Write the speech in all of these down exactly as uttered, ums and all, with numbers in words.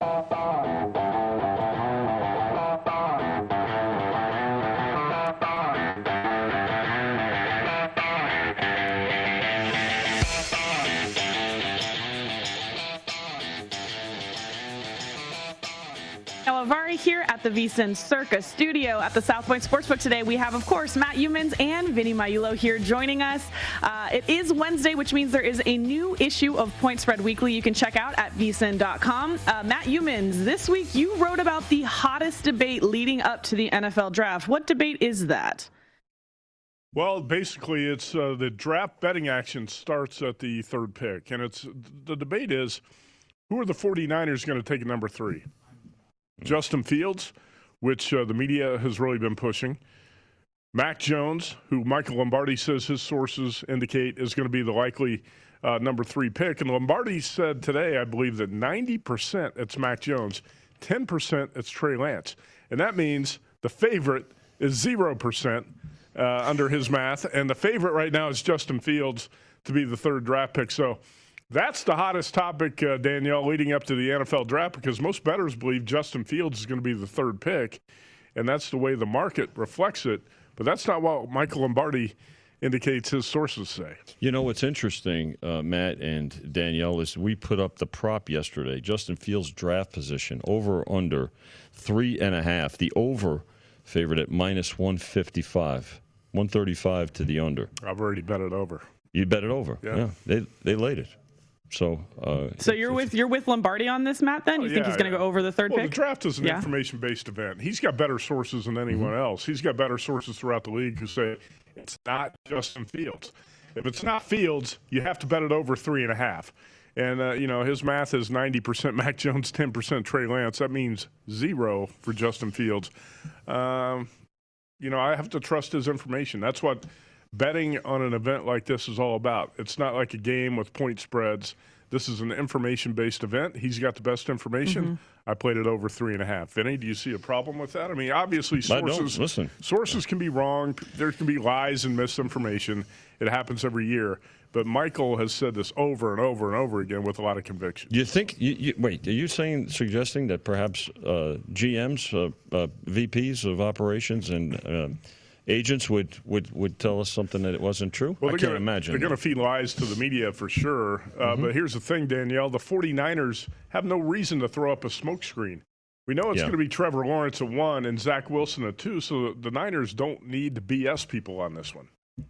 Avari here at the VSiN Circus studio at the South Point Sportsbook today. We have, of course, Matt Youmans and Vinny Magliulo here joining us. Uh, it is Wednesday, which means there is a new issue of Point Spread Weekly you can check out at V S I N dot com. Uh, Matt Youmans, this week you wrote about the hottest debate leading up to the N F L draft. What debate is that? Well, basically, it's uh, the draft betting action starts at the third pick, and it's the debate is, who are the 49ers going to take at number three? Justin Fields, which uh, the media has really been pushing. Mac Jones, who Michael Lombardi says his sources indicate is going to be the likely uh, number three pick. And Lombardi said today, I believe, that ninety percent it's Mac Jones, ten percent it's Trey Lance. And that means the favorite is zero percent uh, under his math. And the favorite right now is Justin Fields to be the third draft pick. So that's the hottest topic, uh, Danielle, leading up to the N F L draft, because most bettors believe Justin Fields is going to be the third pick, and that's the way the market reflects it. But that's not what Michael Lombardi indicates his sources say. You know what's interesting, uh, Matt and Danielle, is we put up the prop yesterday, Justin Fields' draft position, over or under three and a half. The over favorite at minus one fifty-five, one thirty-five to the under. I've already bet it over. You bet it over. Yeah. yeah they, they laid it. So, uh, so you're with you're with Lombardi on this, Matt? Then you oh, think yeah, he's going to yeah. go over the third well, pick? The draft is an yeah. information-based event. He's got better sources than anyone mm-hmm. else. He's got better sources throughout the league who say it's not Justin Fields. If it's not Fields, you have to bet it over three and a half. And uh, you know his math is ninety percent Mac Jones, ten percent Trey Lance. That means zero for Justin Fields. Um, you know I have to trust his information. That's what betting on an event like this is all about. It's not like a game with point spreads. This is an information-based event. He's got the best information. Mm-hmm. I played it over three and a half. Vinny, do you see a problem with that? I mean, obviously, sources Listen. sources can be wrong. There can be lies and misinformation. It happens every year. But Michael has said this over and over and over again with a lot of conviction. Do you think? You, you, wait, are you saying, suggesting that perhaps uh, G Ms, uh, uh, V Ps of operations, and uh, agents would, would, would tell us something that it wasn't true? Well, I can't gonna, imagine. They're going to feed lies to the media for sure. Uh, mm-hmm. But here's the thing, Danielle. The 49ers have no reason to throw up a smokescreen. We know it's yeah. going to be Trevor Lawrence at one and Zach Wilson at two, so the Niners don't need to B S people on this one.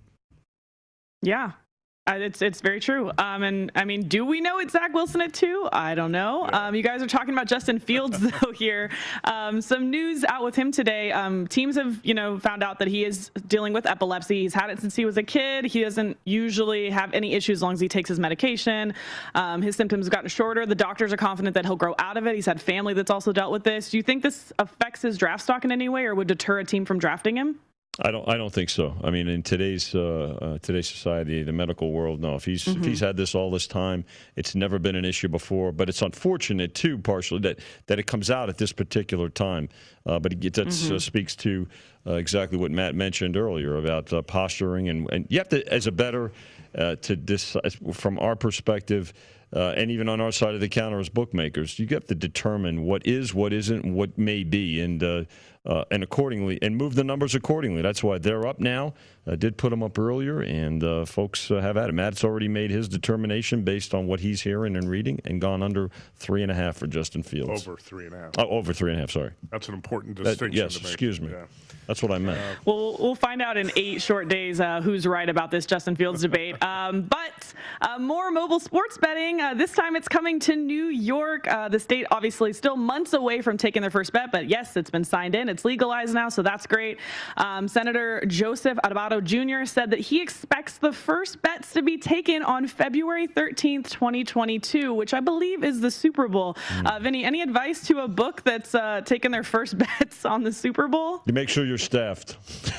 Yeah. Uh, it's it's very true. Um, and, I mean, do we know it's Zach Wilson at two? I don't know. Yeah. Um, you guys are talking about Justin Fields, though, here. Um, some news out with him today. Um, teams have, you know, found out that he is dealing with epilepsy. He's had it since he was a kid. He doesn't usually have any issues as long as he takes his medication. Um, his symptoms have gotten shorter. The doctors are confident that he'll grow out of it. He's had family that's also dealt with this. Do you think this affects his draft stock in any way or would deter a team from drafting him? I don't. I don't think so. I mean, in today's uh, uh, today's society, the medical world, no. If he's mm-hmm. if he's had this all this time, it's never been an issue before. But it's unfortunate too, partially that that it comes out at this particular time. Uh, but it, that mm-hmm. uh, speaks to uh, exactly what Matt mentioned earlier about uh, posturing, and and you have to, as a bettor, uh, to dis from our perspective. Uh, and even on our side of the counter as bookmakers, you have to determine what is, what isn't, what may be, and uh, uh, and accordingly, and move the numbers accordingly. That's why they're up now. I did put them up earlier, and uh, folks uh, have at it. Matt's already made his determination based on what he's hearing and reading, and gone under three and a half for Justin Fields. Over three and a half. Oh, over three and a half. Sorry. That's an important distinction. That, yes, to make. excuse me. Yeah. That's what I meant. Uh, well, we'll find out in eight short days uh, who's right about this Justin Fields debate. Um, but uh, more mobile sports betting. Uh, this time it's coming to New York. Uh, the state obviously still months away from taking their first bet, but yes, it's been signed in. It's legalized now, so that's great. Um, Senator Joseph Adebayo Junior said that he expects the first bets to be taken on February thirteenth, twenty twenty-two, which I believe is the Super Bowl. Mm. Uh, Vinny, any advice to a book that's uh, taking their first bets on the Super Bowl? You make sure you're staffed.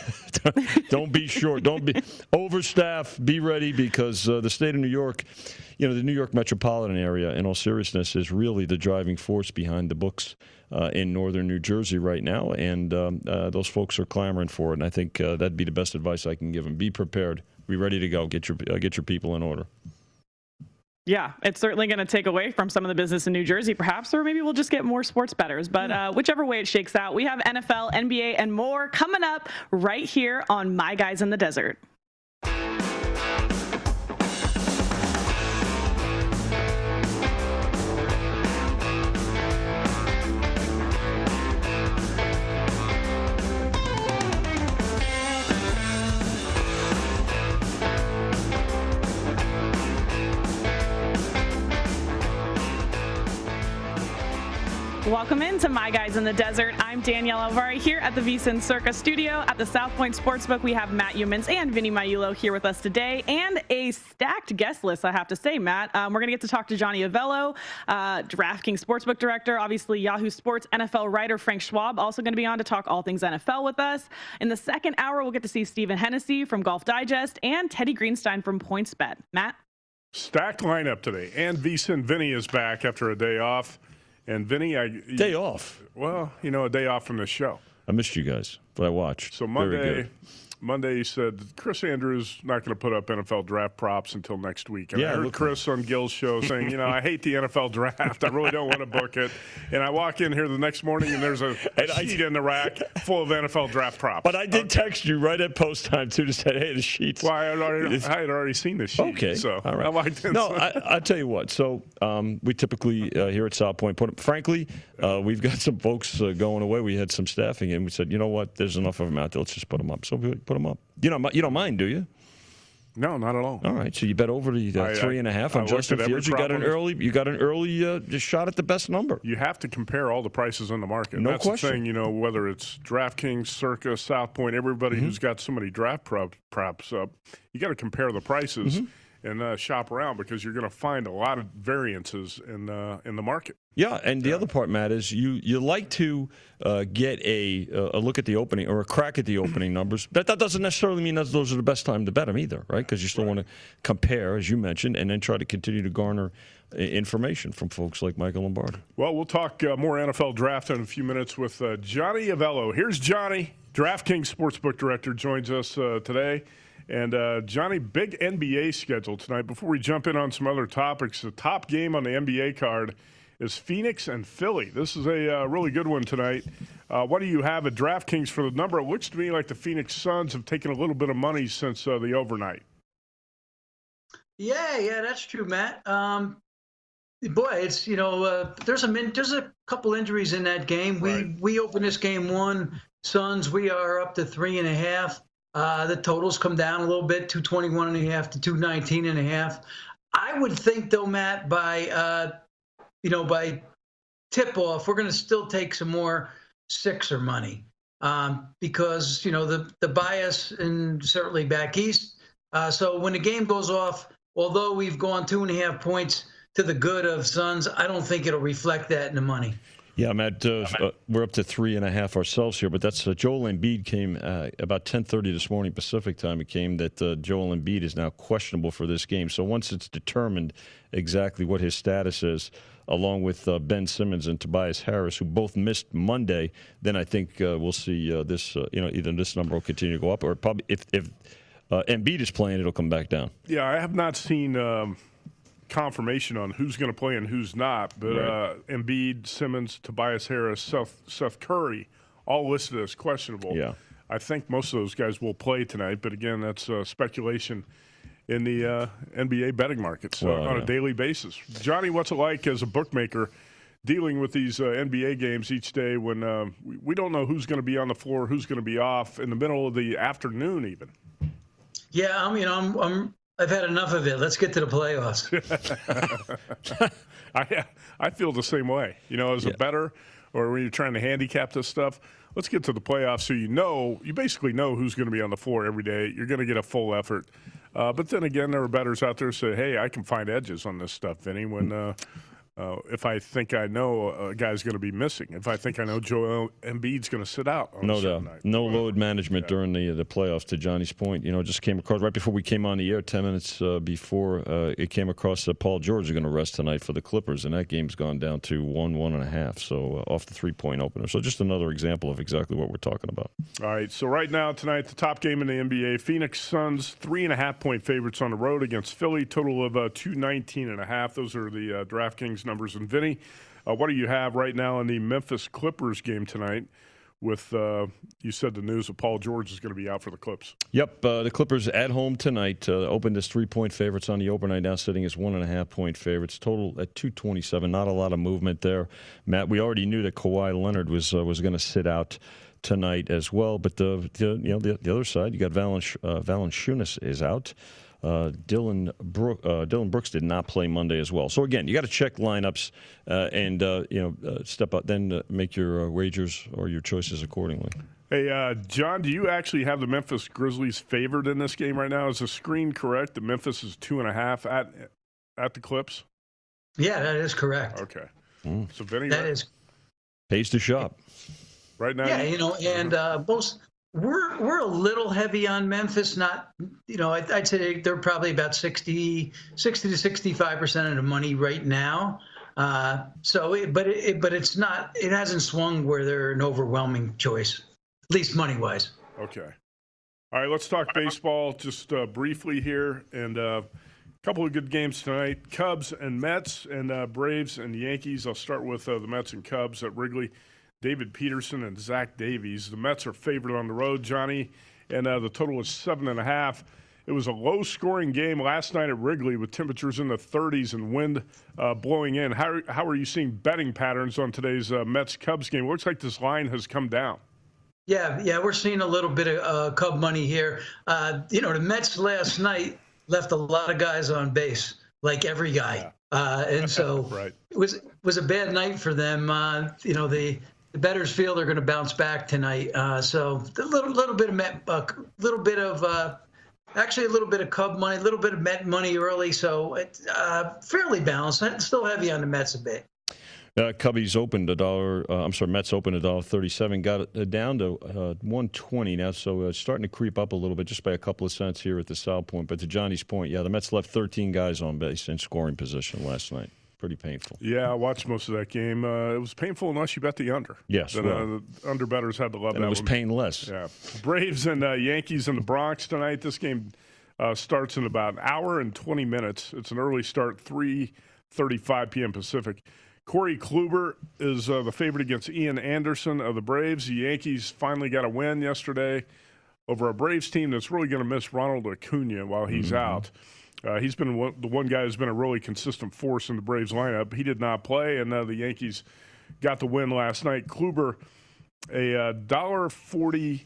Don't be short. Don't be overstaffed. Be ready, because uh, the state of New York, you know, the New York metropolitan area, in all seriousness, is really the driving force behind the books uh, in northern New Jersey right now. And um, uh, those folks are clamoring for it. And I think uh, that'd be the best advice I can give them. Be prepared. Be ready to go. Get your uh, get your people in order. Yeah, it's certainly going to take away from some of the business in New Jersey, perhaps, or maybe we'll just get more sports bettors. But uh, whichever way it shakes out, we have N F L, N B A, and more coming up right here on My Guys in the Desert. Welcome into My Guys in the Desert. I'm Danielle Alvari here at the VSiN Circa studio at the South Point Sportsbook. We have Matt Youmans and Vinny Maiulo here with us today, and a stacked guest list, I have to say, Matt. Um, we're going to get to talk to Johnny Avello, uh, DraftKings Sportsbook Director, obviously Yahoo Sports N F L writer Frank Schwab, also going to be on to talk all things N F L with us. In the second hour, we'll get to see Stephen Hennessy from Golf Digest and Teddy Greenstein from PointsBet. Matt? Stacked lineup today, and VSiN Vinny is back after a day off. And Vinny, I day off. Well, you know, a day off from this show. I missed you guys, but I watched. So Monday, Monday he said Chris Andrews not going to put up N F L draft props until next week. And yeah, I heard Chris on Gill's show saying, you know, I hate the N F L draft. I really don't want to book it. And I walk in here the next morning and there's a and sheet I, in the rack full of N F L draft props. But I did okay. text you right at post time too to say, hey, the sheets. Well, I had already, I had already seen the sheet. Okay, so all right. I walked in. No, I, I'll tell you what. So um, we typically uh, here at South Point, put, frankly, uh, we've got some folks uh, going away. We had some staffing and we said, you know what, there's enough of them out there. Let's just put them up. So we put them up. You know, you don't mind, do you? No, not at all. All right, so you bet over the uh, I, three and a half I, on I Justin Fields. You got an early, you got an early uh, just shot at the best number. You have to compare all the prices in the market. No That's question. the thing, you know, whether it's DraftKings, Circa, South Point, everybody mm-hmm. who's got so many draft prop, props up, you got to compare the prices mm-hmm. and uh, shop around because you're going to find a lot of variances in uh, in the market. Yeah, and the yeah. other part, Matt, is you you like to uh, get a a look at the opening or a crack at the opening numbers. But that doesn't necessarily mean that those are the best time to bet them either, right? Because you still right. want to compare, as you mentioned, and then try to continue to garner information from folks like Michael Lombardi. Well, we'll talk uh, more N F L draft in a few minutes with uh, Johnny Avello. Here's Johnny, DraftKings Sportsbook Director, joins us uh, today. And, uh, Johnny, big N B A schedule tonight. Before we jump in on some other topics, the top game on the N B A card is Phoenix and Philly. This is a uh, really good one tonight. Uh, what do you have at DraftKings for the number? It looks to me like the Phoenix Suns have taken a little bit of money since uh, the overnight. Yeah, yeah, that's true, Matt. Um, boy, it's, you know, uh, there's a min- there's a couple injuries in that game. We right. we opened this game one, Suns. We are up to three and a half. Uh, the totals come down a little bit, two twenty-one and a half to two nineteen and a half. I would think, though, Matt, by uh, you know, by tip-off, we're going to still take some more Sixer money um, because, you know, the, the bias and certainly back east. Uh, so when the game goes off, although we've gone two and a half points to the good of Suns, I don't think it'll reflect that in the money. Yeah, Matt, uh, uh, we're up to three and a half ourselves here, but that's uh, Joel Embiid came uh, about ten thirty this morning Pacific time. It came that uh, Joel Embiid is now questionable for this game. So once it's determined exactly what his status is, along with uh, Ben Simmons and Tobias Harris, who both missed Monday, then I think uh, we'll see uh, this. Uh, you know, either this number will continue to go up, or probably if if uh, Embiid is playing, it'll come back down. Yeah, I have not seen. Um confirmation on who's going to play and who's not, but right. uh, Embiid, Simmons, Tobias Harris, Seth, Seth Curry, all listed as questionable. Yeah. I think most of those guys will play tonight, but again, that's uh, speculation in the uh, N B A betting markets well, uh, on yeah. a daily basis. Johnny, what's it like as a bookmaker dealing with these uh, N B A games each day when uh, we, we don't know who's going to be on the floor, who's going to be off in the middle of the afternoon even? Yeah, I mean, I'm, I'm I've had enough of it. Let's get to the playoffs. I I feel the same way. You know, as yeah. a bettor or when you're trying to handicap this stuff, let's get to the playoffs so you know, you basically know who's going to be on the floor every day. You're going to get a full effort. Uh, but then again, there are bettors out there who say, hey, I can find edges on this stuff, Vinny, when uh, Uh, if I think I know a guy's going to be missing, if I think I know Joel Embiid's going to sit out on no a certain doubt, night. no Well, load management yeah. during the the playoffs. To Johnny's point, you know, just came across right before we came on the air, ten minutes uh, before uh, it came across that Paul George is going to rest tonight for the Clippers, and that game's gone down to one, one and a half. So uh, off the three point opener. So just another example of exactly what we're talking about. All right, so right now tonight, the top game in the N B A: Phoenix Suns three and a half point favorites on the road against Philly. Total of uh, two nineteen and a half. Those are the uh, DraftKings numbers. And Vinny, uh, what do you have right now in the Memphis Clippers game tonight? With uh, you said the news of Paul George is going to be out for the Clips. Yep, uh, the Clippers at home tonight uh, opened as three-point favorites on the overnight, now sitting as one and a half point favorites. Total at two twenty-seven. Not a lot of movement there, Matt. We already knew that Kawhi Leonard was uh, was going to sit out tonight as well. But the, the you know the, the other side, you got Valensh, uh, Valanciunas is out. Uh, Dylan Brook, uh, Dylan Brooks did not play Monday as well. So again, you got to check lineups uh, and uh, you know uh, step up, then uh, make your uh, wagers or your choices accordingly. Hey, uh, John, do you actually have the Memphis Grizzlies favored in this game right now? Is the screen correct? The Memphis is two and a half at at the Clips. Yeah, that is correct. Okay, Mm. so Vinny, That right, is, Pays to shop. right now. yeah, you know, and uh, most we're we're a little heavy on Memphis. Not, you know, I'd, I'd say they're probably about sixty, sixty to sixty-five percent of the money right now. Uh, so, it, but it, but it's not. It hasn't swung where they're an overwhelming choice, at least money wise. Okay. All right, let's talk baseball just uh, briefly here. And a uh, couple of good games tonight. Cubs and Mets and uh, Braves and Yankees. I'll start with uh, the Mets and Cubs at Wrigley. David Peterson and Zach Davies. The Mets are favored on the road, Johnny, and uh, the total is seven and a half. It was a low-scoring game last night at Wrigley with temperatures in the thirties and wind uh, blowing in. How, how are you seeing betting patterns on today's uh, Mets-Cubs game? It looks like this line has come down. Yeah, yeah, we're seeing a little bit of uh, Cub money here. Uh, you know, the Mets last night left a lot of guys on base, like every guy, Yeah. uh, and so Right. it was was a bad night for them. Uh, you know, the the bettors feel they're going to bounce back tonight. Uh, so a little little bit of Met, a uh, little bit of uh, actually a little bit of Cub money, a little bit of Met money early. So it's uh, fairly balanced. Still heavy on the Mets a bit. Uh, Cubbies opened a dollar. Uh, I'm sorry, Mets opened a dollar thirty-seven. Got it uh, down to uh, one twenty now, so uh, starting to creep up a little bit, just by a couple of cents here at the South Point. But to Johnny's point, yeah, the Mets left thirteen guys on base in scoring position last night. Pretty painful. Yeah, I watched most of that game. Uh, it was painful unless you bet the under. Yes, Then, well. uh, the under bettors had to love And that it was one. painless. Yeah. Braves and uh, Yankees in the Bronx tonight. This game uh, starts in about an hour and twenty minutes. It's an early start, three thirty-five p.m. Pacific. Corey Kluber is uh, the favorite against Ian Anderson of the Braves. The Yankees finally got a win yesterday over a Braves team that's really going to miss Ronald Acuna while he's Mm-hmm. out. Uh, he's been one, the one guy who's been a really consistent force in the Braves lineup. He did not play, and uh, the Yankees got the win last night. Kluber, a uh, dollar forty,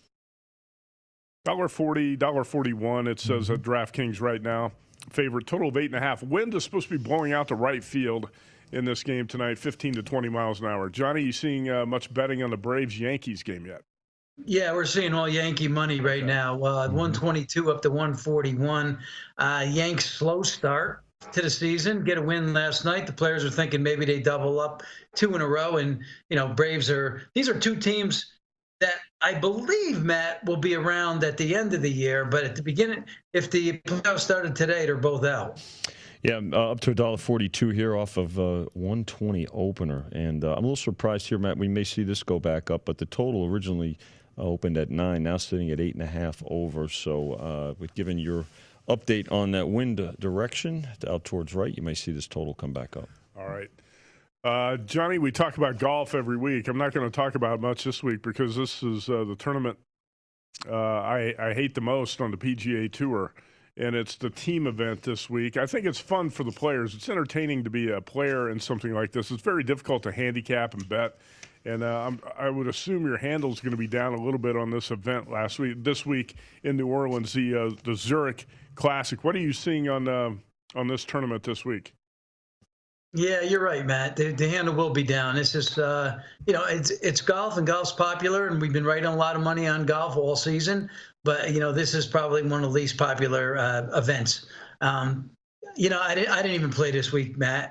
dollar forty, dollar forty-one. It says at DraftKings right now. Favorite, total of eight and a half. Wind is supposed to be blowing out to right field in this game tonight, fifteen to twenty miles an hour. Johnny, you seeing uh, much betting on the Braves Yankees game yet? Yeah, we're seeing all Yankee money right now. Uh, one twenty-two up to one forty-one. Uh, Yanks slow start to the season. Get a win last night. The players are thinking maybe they double up two in a row. And, you know, Braves are, these are two teams that I believe, Matt, will be around at the end of the year. But at the beginning, if the playoffs started today, they're both out. Yeah, uh, up to one dollar forty-two here off of uh, one twenty opener. And uh, I'm a little surprised here, Matt. We may see this go back up, but the total originally uh, opened at nine, now sitting at eight and a half over. So uh, with given your update on that wind direction out towards right, you may see this total come back up. All right. Uh, Johnny, we talk about golf every week. I'm not going to talk about much this week because this is uh, the tournament uh, I, I hate the most on the P G A Tour, and it's the team event this week. I think it's fun for the players. It's entertaining to be a player in something like this. It's very difficult to handicap and bet, and uh, I'm, I would assume your handle's going to be down a little bit on this event last week. This week in New Orleans, the uh, the Zurich Classic. What are you seeing on uh, on this tournament this week? Yeah, you're right, Matt. The, the handle will be down. This is, uh, you know, it's it's golf, and golf's popular, and we've been writing a lot of money on golf all season. But you know, this is probably one of the least popular uh, events. Um, you know, I didn't I didn't even play this week, Matt.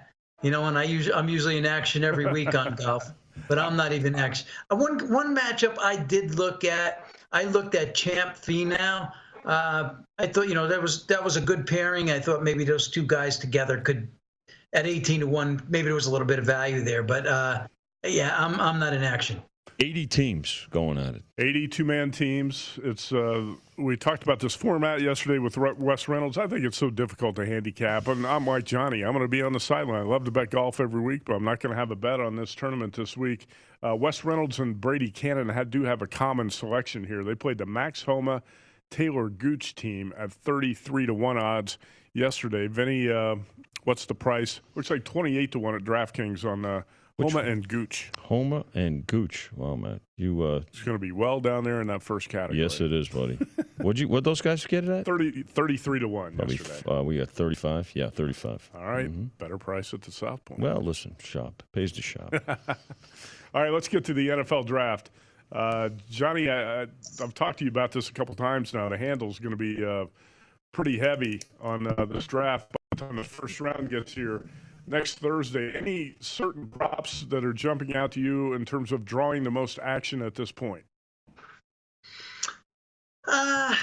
you know, and I usually I'm usually in action every week on golf, but I'm not even action. Uh, One one matchup I did look at. I looked at Champ Finau. Uh, I thought, you know, that was that was a good pairing. I thought maybe those two guys together could, at eighteen to one, maybe there was a little bit of value there. But uh, yeah, I'm I'm not in action. eighty teams going at it. eighty two-man teams. It's uh, we talked about this format yesterday with Wes Reynolds. I think it's so difficult to handicap. And I'm like Johnny. I'm going to be on the sideline. I love to bet golf every week, but I'm not going to have a bet on this tournament this week. Uh, Wes Reynolds and Brady Cannon had, do have a common selection here. They played the Max Homa Taylor Gooch team at thirty-three to one odds yesterday. Vinny, uh, what's the price? Looks like twenty-eight to one at DraftKings on uh, Homa and Gooch. Homa and Gooch. Wow, man, you. Uh, it's going to be well down there in that first category. Yes, it is, buddy. What'd you? What those guys get it at? thirty, thirty-three to one Probably, yesterday. Uh, we got thirty-five. Yeah, thirty-five. All right, mm-hmm. Better price at the South Point. Well, listen, shop pays to shop. All right, let's get to the N F L draft. Uh, Johnny, I, I, I've talked to you about this a couple times now. The handle's going to be uh, pretty heavy on uh, this draft by the time the first round gets here next Thursday. Any certain props that are jumping out to you in terms of drawing the most action at this point? Uh,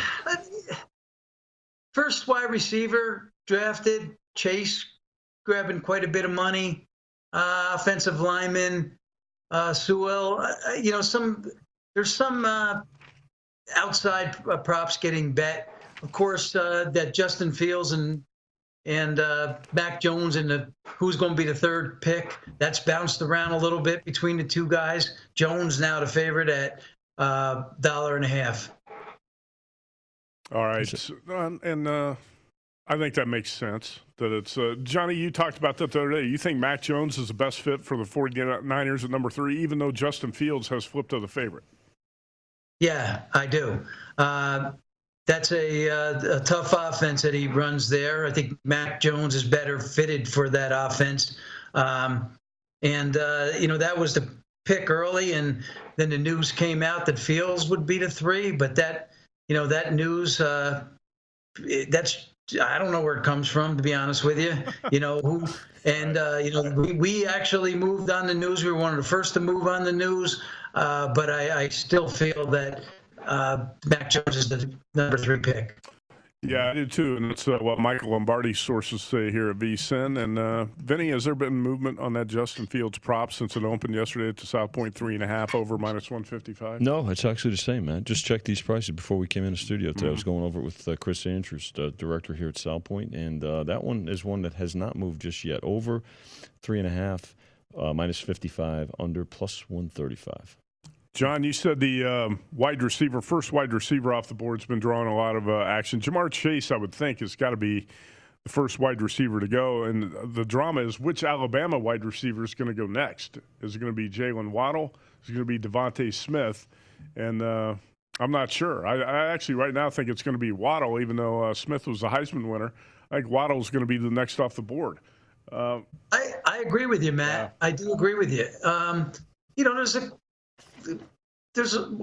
first wide receiver drafted, Chase grabbing quite a bit of money. Uh, offensive lineman, uh, Sewell. Uh, you know, some there's some uh, outside uh, props getting bet. Of course, uh, that Justin Fields and and uh, Mac Jones and the who's going to be the third pick. That's bounced around a little bit between the two guys. Jones now the favorite at uh, dollar and a half. All right, so, and uh, I think that makes sense. That it's uh, Johnny. You talked about that the other day. You think Mac Jones is the best fit for the 49ers at number three, even though Justin Fields has flipped to the favorite. Yeah, I do. Uh, that's a, uh, a tough offense that he runs there. I think Mac Jones is better fitted for that offense. Um, and, uh, you know, that was the pick early, and then the news came out that Fields would be the three. But that, you know, that news, uh, that's, I don't know where it comes from, to be honest with you. You know, who, and, uh, you know, we, we actually moved on the news. We were one of the first to move on the news. Uh, but I, I still feel that uh, Mac Jones is the number three pick. Yeah, I do too, and that's uh, what Michael Lombardi's sources say here at V S I N. And uh, Vinny, has there been movement on that Justin Fields prop since it opened yesterday at the South Point three and a half over minus one fifty-five? No, it's actually the same, man. Just checked these prices before we came in the studio today. Mm-hmm. I was going over it with uh, Chris Andrews, the director here at South Point, and uh, that one is one that has not moved just yet. Over three and a half, uh, minus fifty-five, under plus one thirty-five. John, you said the um, wide receiver, first wide receiver off the board has been drawing a lot of uh, action. Jamar Chase, I would think, has got to be the first wide receiver to go. And the drama is which Alabama wide receiver is going to go next. Is it going to be Jalen Waddle? Is it going to be Devontae Smith? And uh, I'm not sure. I, I actually right now think it's going to be Waddle, even though uh, Smith was the Heisman winner. I think Waddle is going to be the next off the board. Uh, I, I agree with you, Matt. Yeah. I do agree with you. Um, you know, there's a There's a,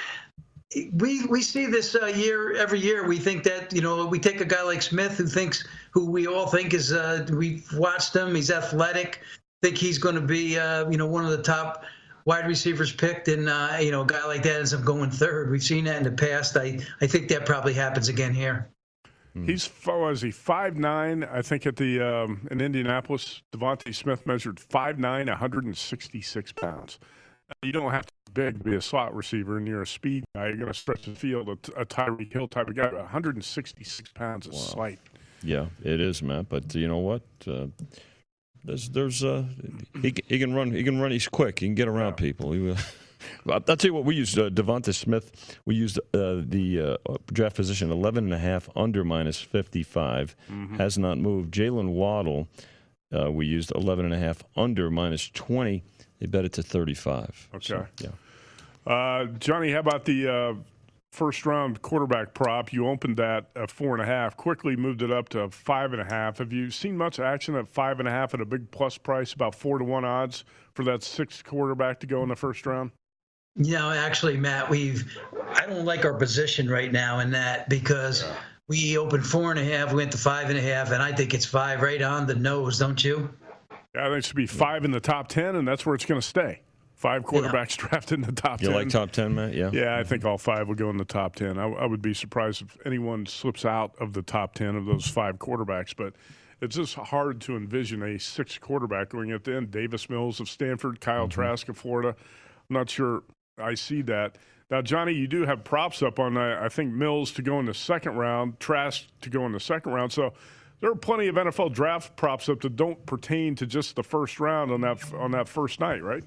we we see this uh, year every year. We think that, you know, we take a guy like Smith who thinks who we all think is uh, we've watched him. He's athletic. Think he's going to be uh, you know, one of the top wide receivers picked, and uh, you know, a guy like that ends up going third. We've seen that in the past. I I think that probably happens again here. He's was he five nine? I think at the um, in Indianapolis, Devontae Smith measured five nine, one hundred sixty-six pounds. You don't have to be big to be a slot receiver, and you're a speed guy. You're going to stretch the field, a, a Tyreek Hill type of guy. one hundred sixty-six pounds is wow. Slight. Yeah, it is, Matt. But you know what? Uh, there's, there's, uh, he, he can run. He can run. He's quick. He can get around yeah. people. He, uh, I'll tell you what. We used uh, Devonta Smith. We used uh, the uh, draft position eleven and a half under minus fifty-five. Mm-hmm. Has not moved. Jalen Waddle. Uh, we used eleven and a half under minus twenty. They bet it to thirty-five. Okay. So, yeah. Uh, Johnny, how about the uh, first round quarterback prop? You opened that at four and a half, quickly moved it up to five and a half. Have you seen much action at five and a half at a big plus price, about four to one odds for that sixth quarterback to go in the first round? You know, actually, Matt, we've I don't like our position right now in that because yeah. we opened four and a half, we went to five and a half, and I think it's five right on the nose, don't you? Yeah, I think it should be five in the top ten, and that's where it's going to stay. Five quarterbacks yeah. drafted in the top you ten. You like top ten, Matt? Yeah. Yeah, I think all five will go in the top ten. I, I would be surprised if anyone slips out of the top ten of those five quarterbacks, but it's just hard to envision a sixth quarterback going at the end. Davis Mills of Stanford, Kyle mm-hmm. Trask of Florida. I'm not sure I see that. Now, Johnny, you do have props up on, uh, I think, Mills to go in the second round, Trask to go in the second round. So there are plenty of N F L draft props up that don't pertain to just the first round on that on that first night, right?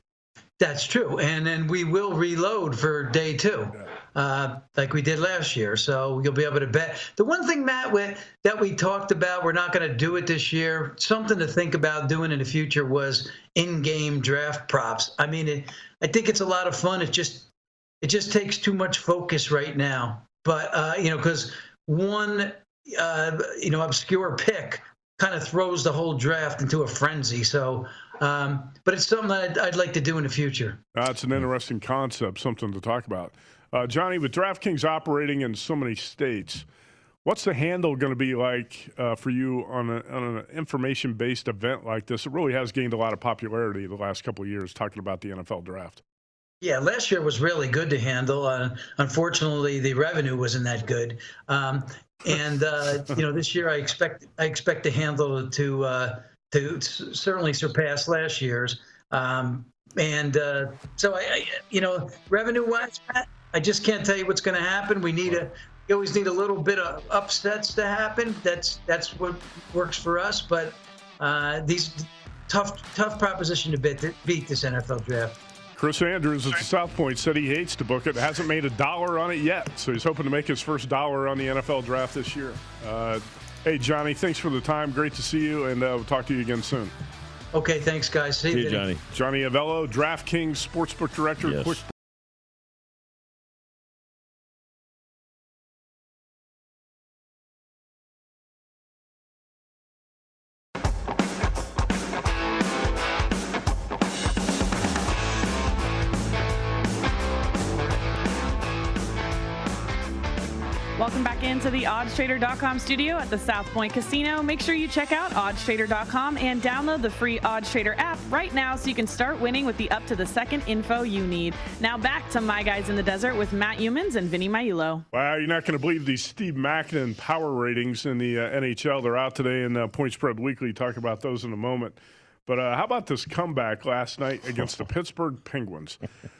That's true. And then we will reload for day two, uh, like we did last year. So you'll be able to bet. The one thing, Matt, with, that we talked about, we're not going to do it this year, something to think about doing in the future was in-game draft props. I mean, it, I think it's a lot of fun. It just it just takes too much focus right now. But, uh, you know, because one, uh, you know, obscure pick kind of throws the whole draft into a frenzy. So, um, but it's something that I'd, I'd like to do in the future. That's an interesting concept, something to talk about. Uh, Johnny, with DraftKings operating in so many states, what's the handle going to be like uh, for you on, a, on an information-based event like this? It really has gained a lot of popularity the last couple of years, talking about the N F L draft. Yeah, last year was really good to handle. Uh, unfortunately, the revenue wasn't that good. Um, and uh, you know, this year I expect I expect the handle to uh, to certainly surpass last year's. Um, and uh, so I, I, you know, revenue-wise, I just can't tell you what's going to happen. We need a we always need a little bit of upsets to happen. That's that's what works for us. But uh, these tough tough proposition to beat, beat this N F L draft. Chris Andrews at South Point said he hates to book it. Hasn't made a dollar on it yet, so he's hoping to make his first dollar on the N F L draft this year. Uh, hey, Johnny, thanks for the time. Great to see you, and uh, we'll talk to you again soon. Okay, thanks, guys. See, see you, you, Johnny. Johnny Avello, DraftKings Sportsbook Director. Yes. Quick Welcome back into the odds trader dot com studio at the South Point Casino. Make sure you check out odds trader dot com and download the free OddsTrader app right now so you can start winning with the up-to-the-second info you need. Now back to My Guys in the Desert with Matt Youmans and Vinny Maiulo. Wow, you're not going to believe these Steve Makinen power ratings in the uh, N H L. They're out today in uh, Point Spread Weekly. Talk about those in a moment. But uh, how about this comeback last night against the Pittsburgh Penguins?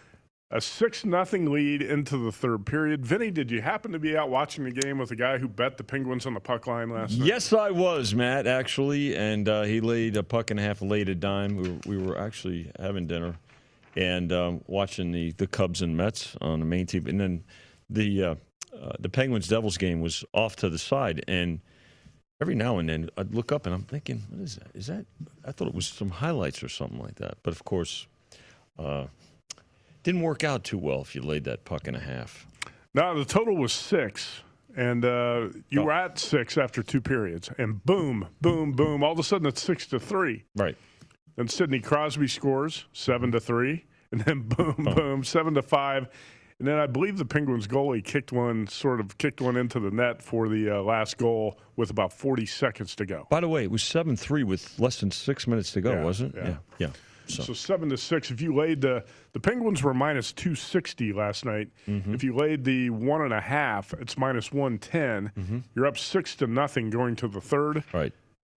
A six nothing lead into the third period. Vinny, did you happen to be out watching the game with a guy who bet the Penguins on the puck line last night? Yes, I was, Matt, actually. And uh, he laid a puck and a half, laid a dime. We were, we were actually having dinner and um, watching the, the Cubs and Mets on the main T V. And then the, uh, uh, the Penguins-Devils game was off to the side. And every now and then I'd look up and I'm thinking, what is that? Is that? I thought it was some highlights or something like that. But, of course, uh, didn't work out too well if you laid that puck and a half. No, the total was six, and uh, you oh. were at six after two periods, and boom, boom, boom. All of a sudden, it's six to three. Right. Then Sidney Crosby scores seven to three, and then boom, oh. boom, seven to five, and then I believe the Penguins goalie kicked one, sort of kicked one into the net for the uh, last goal with about forty seconds to go. By the way, it was seven three with less than six minutes to go, yeah, wasn't it? Yeah. Yeah. yeah. So. so seven to six. If you laid the the Penguins were minus two sixty last night. Mm-hmm. If you laid the one and a half, it's minus one ten. Mm-hmm. You're up six to nothing going to the third. Right.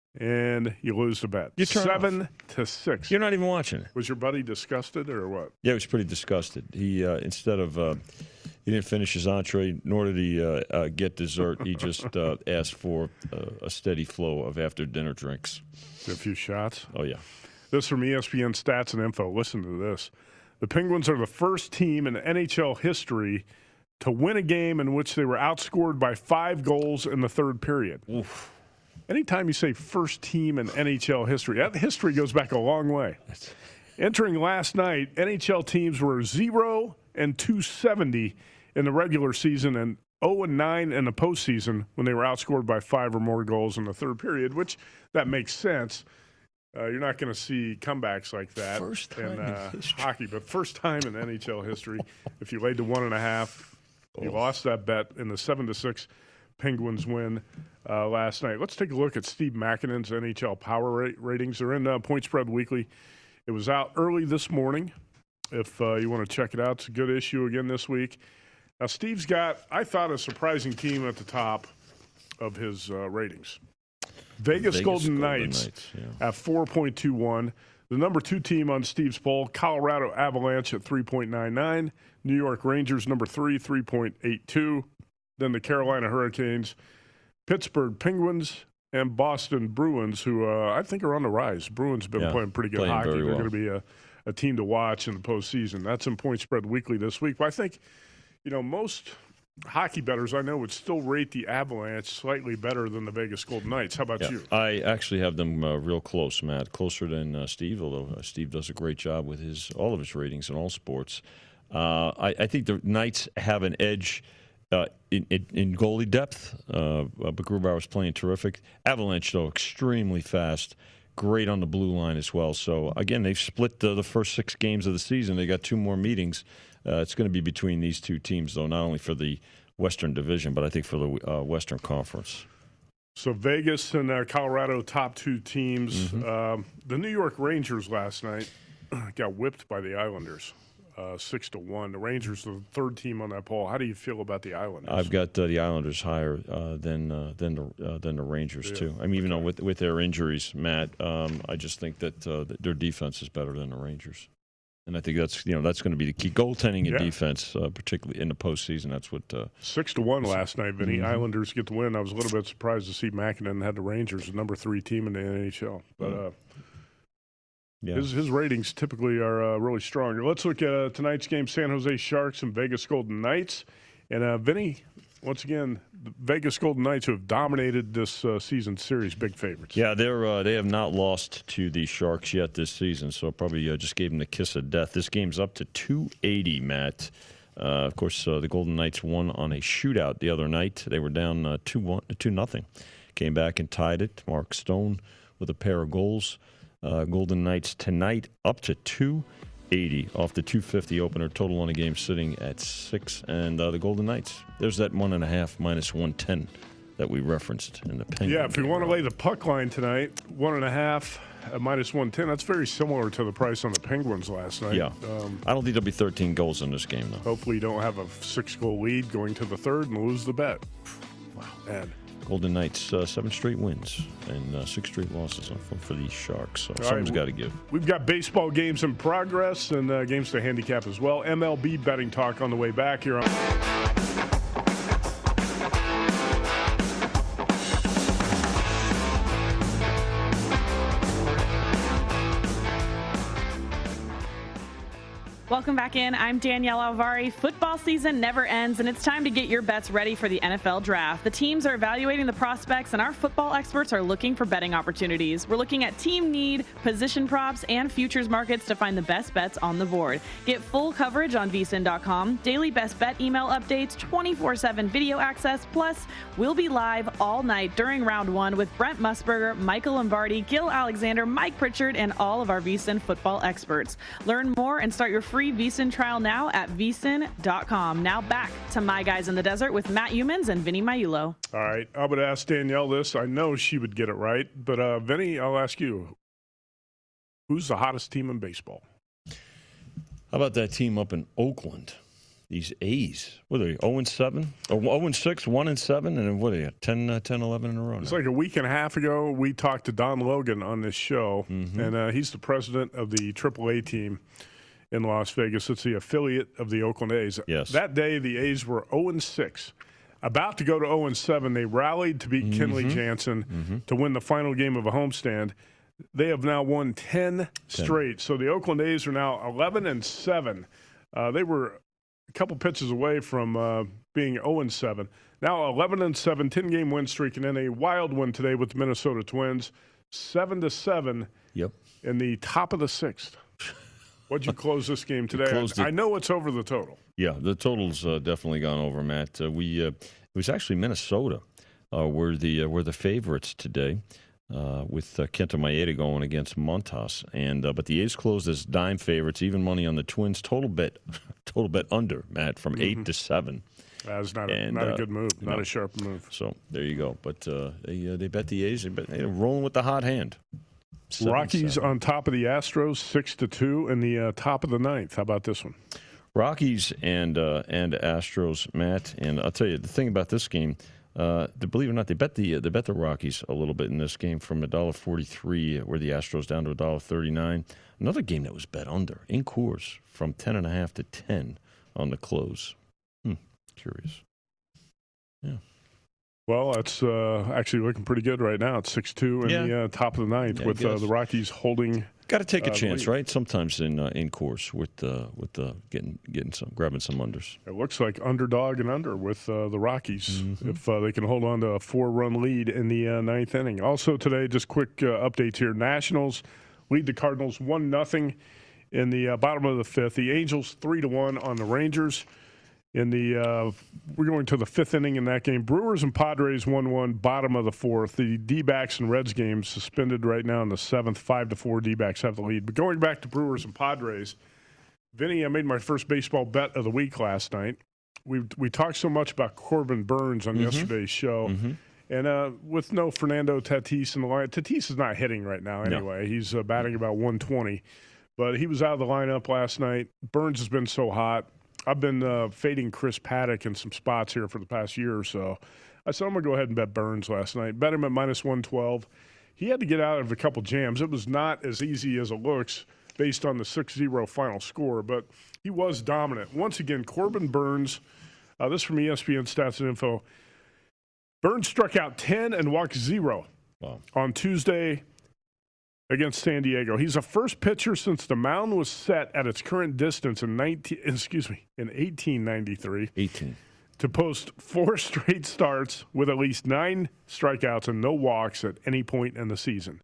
And you lose the bet. You turn seven off. to six. You're not even watching it. Was your buddy disgusted or what? Yeah, he was pretty disgusted. He uh, instead of uh, he didn't finish his entree, nor did he uh, uh, get dessert. He just uh, asked for uh, a steady flow of after dinner drinks. A few shots. Oh yeah. This from E S P N Stats and Info. Listen to this. The Penguins are the first team in N H L history to win a game in which they were outscored by five goals in the third period. Oof. Anytime you say first team in N H L history, that history goes back a long way. Entering last night, N H L teams were zero and two seventy in the regular season and oh and nine in the postseason when they were outscored by five or more goals in the third period, which that makes sense. Uh, you're not going to see comebacks like that first time in, uh, in hockey, but first time in N H L history. If you laid the one and a half, you oh. lost that bet in the seven to six Penguins win uh, last night. Let's take a look at Steve Makinen's N H L Power rate ratings. They're in uh, Point Spread Weekly. It was out early this morning. If uh, you want to check it out, it's a good issue again this week. Now, Steve's got, I thought, a surprising team at the top of his uh, ratings. Vegas, Vegas Golden, Golden Knights, Knights yeah. at four point two one. The number two team on Steve's poll, Colorado Avalanche at three point nine nine. New York Rangers, number three, three point eight two. Then the Carolina Hurricanes, Pittsburgh Penguins, and Boston Bruins, who uh, I think are on the rise. Bruins have been yeah, playing pretty good playing hockey. They're well. going to be a, a team to watch in the postseason. That's in Point Spread Weekly this week. But I think, you know, most hockey bettors I know would still rate the Avalanche slightly better than the Vegas Golden Knights. How about yeah. you? I actually have them uh, real close, Matt, closer than uh, Steve, although uh, Steve does a great job with his all of his ratings in all sports. Uh, I, I think the Knights have an edge uh, in, in, in goalie depth, uh, but Grubauer was playing terrific. Avalanche, though, extremely fast, great on the blue line as well. So, again, they've split the, the first six games of the season. They got two more meetings. Uh, it's going to be between these two teams, though, not only for the Western Division, but I think for the uh, Western Conference. So Vegas and uh, Colorado, top two teams. Mm-hmm. Um, the New York Rangers last night got whipped by the Islanders, uh, six to one. The Rangers are the third team on that poll. How do you feel about the Islanders? I've got uh, the Islanders higher uh, than uh, than the uh, than the Rangers Yeah. too. I mean, even though with with their injuries, Matt, um, I just think that, uh, that their defense is better than the Rangers. And I think that's you know that's going to be the key. Goaltending and Yeah. defense, uh, particularly in the postseason. That's what uh, Six to one last night, Vinny. Mm-hmm. Islanders get the win. I was a little bit surprised to see Makinen had the Rangers, the number three team in the N H L. But uh, yeah. his his ratings typically are uh, really strong. Let's look at uh, tonight's game: San Jose Sharks and Vegas Golden Knights. And uh, Vinny, once again, the Vegas Golden Knights, who have dominated this uh, season series, big favorites. Yeah, they're uh, they have not lost to the Sharks yet this season, so probably uh, just gave them the kiss of death. This game's up to two eighty, Matt. Uh, of course, uh, the Golden Knights won on a shootout the other night. They were down uh, two one, two nothing. Came back and tied it. Mark Stone with a pair of goals. Uh, Golden Knights tonight up to two eighty off the two fifty opener. Total on the game sitting at six. And uh, the Golden Knights, there's that one and a half minus one ten that we referenced in the Penguin. Yeah, if you want to lay the puck line tonight, one and a half at minus one ten. That's very similar to the price on the Penguins last night. Yeah. Um, I don't think there'll be thirteen goals in this game, though. hopefully, you don't have a six-goal lead going to the third and lose the bet. Wow. And Golden Knights, uh, seven straight wins and uh, six straight losses for, for these Sharks. So right, something's we- got to give. we've got baseball games in progress and uh, games to handicap as well. M L B betting talk on the way back here on. Welcome back in. I'm Danielle Alvari. Football season never ends, and it's time to get your bets ready for the N F L Draft. The teams are evaluating the prospects, and our football experts are looking for betting opportunities. We're looking at team need, position props, and futures markets to find the best bets on the board. Get full coverage on V S I N dot com, daily best bet email updates, twenty-four seven video access, plus we'll be live all night during round one with Brent Musburger, Michael Lombardi, Gil Alexander, Mike Pritchard, and all of our V S I N football experts. Learn more and start your free V S I N trial now at V S I N dot com. Now back to My Guys in the Desert with Matt Humans and Vinny Maiulo. All right, I would ask Danielle this. I know she would get it right, but uh, Vinny, I'll ask you. Who's the hottest team in baseball? How about that team up in Oakland? These A's. What are they, oh and seven? Or oh and six, one and seven, and then what are they, ten, uh, ten, eleven in a row? It's now? like a week and a half ago, we talked to Don Logan on this show, Mm-hmm. and uh, he's the president of the triple A team in Las Vegas. It's the affiliate of the Oakland A's. Yes. That day, the A's were oh and six. About to go to oh and seven. They rallied to beat Mm-hmm. Kenley Jansen to win the final game of a homestand. They have now won ten straight. So the Oakland A's are now eleven and seven. Uh, they were a couple pitches away from uh, being oh and seven. Now eleven and seven, ten-game win streak, and then a wild one today with the Minnesota Twins, seven to seven Yep. in the top of the sixth. What'd you close this game today? closed I, it- I know it's over the total. Yeah, the total's uh, definitely gone over, Matt. Uh, we uh, it was actually Minnesota uh, were the uh, were the favorites today, uh, with uh, Kenta Maeda going against Montas, and uh, but the A's closed as dime favorites, even money on the Twins. Total bet, total bet under, Matt, from eight to seven. That's not a, And, not uh, a good move, not no. a sharp move. So there you go. But uh, they uh, they bet the A's. They bet, they're rolling with the hot hand. Seven, Rockies seven. on top of the Astros, six to two, in the uh, top of the ninth. How about this one? Rockies and uh, and Astros, Matt. And I'll tell you the thing about this game. Uh, they, believe it or not, they bet the uh, they bet the Rockies a little bit in this game from a dollar forty three, where the Astros down to a dollar thirty nine. Another game that was bet under in Coors from ten and a half to ten on the close. Hmm, curious. Yeah. Well, that's uh, actually looking pretty good right now. It's six two in Yeah. the uh, top of the ninth, Yeah, I with uh, guess. the Rockies holding. Got to take a Uh, chance, lead. right? Sometimes in uh, in Coors with uh, with uh, getting getting some grabbing some unders. It looks like underdog and under with uh, the Rockies Mm-hmm. if uh, they can hold on to a four-run lead in the uh, ninth inning. Also today, just quick uh, updates here. Nationals lead the Cardinals one nothing in the uh, bottom of the fifth. The Angels three to one on the Rangers. In the uh, we're going to the fifth inning in that game. Brewers and Padres one one, bottom of the fourth. The D-backs and Reds game suspended right now in the seventh, five to four. D-backs have the lead. But going back to Brewers and Padres, Vinny, I made my first baseball bet of the week last night. We we talked so much about Corbin Burns on yesterday's show, and uh, with no Fernando Tatis in the line, Tatis is not hitting right now anyway. He's uh, batting about one twenty, but he was out of the lineup last night. Burns has been so hot. I've been uh, fading Chris Paddock in some spots here for the past year or so. I said I'm going to go ahead and bet Burns last night. Bet him at minus one twelve. He had to get out of a couple jams. It was not as easy as it looks based on the six zero final score, but he was dominant. Once again, Corbin Burns, uh, this from E S P N Stats and Info. Burns struck out ten and walked zero Wow. on Tuesday against San Diego. He's the first pitcher since the mound was set at its current distance in nineteen excuse me, in eighteen ninety-three eighteen. to post four straight starts with at least nine strikeouts and no walks at any point in the season.